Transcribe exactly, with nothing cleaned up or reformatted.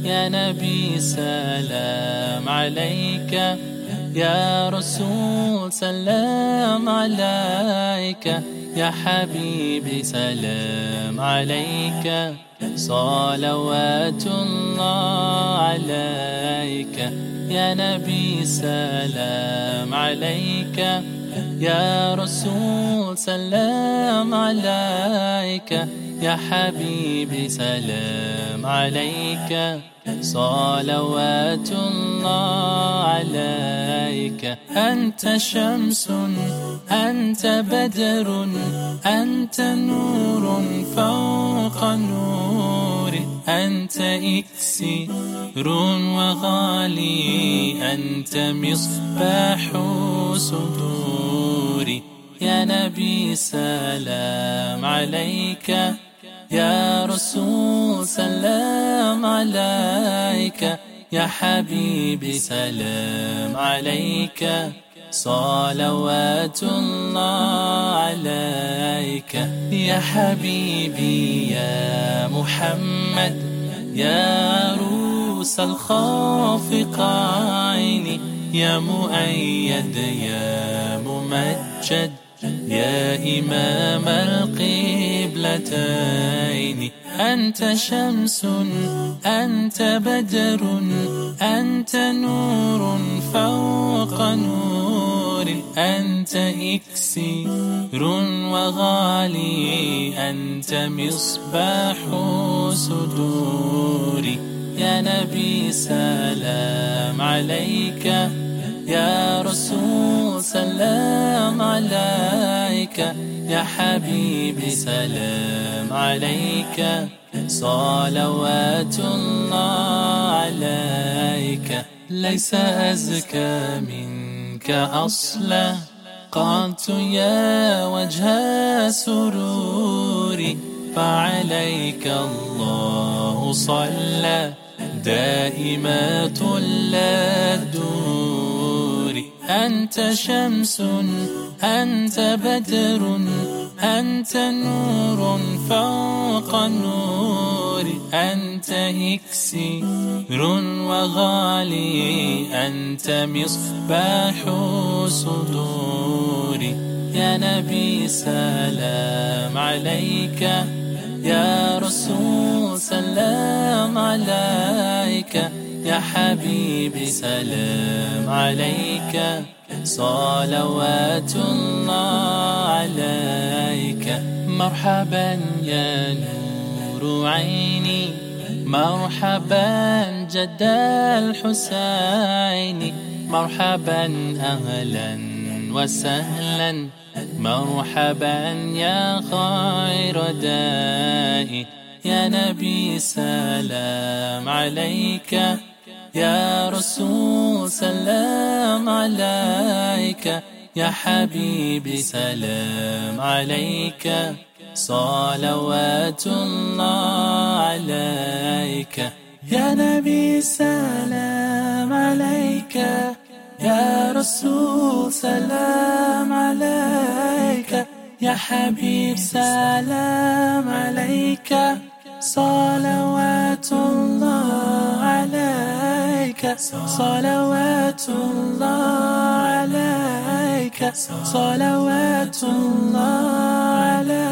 يا نبي سلام عليك، يا رسول سلام عليك، يا حبيبي سلام عليك، صلوات الله عليك. يا نبي سلام عليك، يا رسول سلام عليك، يا حبيبي سلام عليك، صلوات الله عليك. أنت شمس، أنت بدر، أنت نور فوق نور، أنت إكسير وغالي، أنت مصباح صدوري. يا نبي سلام عليك، يا رسول سلام عليك، يا حبيبي سلام عليك، صلوات الله عليك. يا حبيبي يا محمد، يا عروس الخافقين، يا مؤيد يا ممجد، يا إمام القبلتين. أنت شمس، أنت بدر، أنت نور فوق نور، أنت إكسير وغالي، أنت مصباح صدوري. يا نبي سلام عليك، يا رسول سلام عليك، يا حبيبي سلام عليك، صلوات الله عليك. ليس أزكى منك أصلا قلت يا وجه سروري، فعليك الله صلى دائمات الدور. أنت شمس، أنت بدر، أنت نور فوق نور، أنت إكسير وغالي، أنت مصباح صدوري. يا نبي سلام عليك، يا رسول سلام عليك، يا حبيبي سلام عليك، صلوات الله عليك. مرحبا يا نور عيني، مرحبا جد الحسين، مرحبا أهلا وسهلا، مرحبا يا خير دائي. يا نبي سلام عليك، يا رسول سلام عليك، يا حبيبي سلام عليك، صلوات الله عليك. يا نبي سلام عليك، يا رسول سلام عليك، يا حبيب سلام عليك، صلوات الله عليك، صلوات الله عليك، صلوات الله عليك.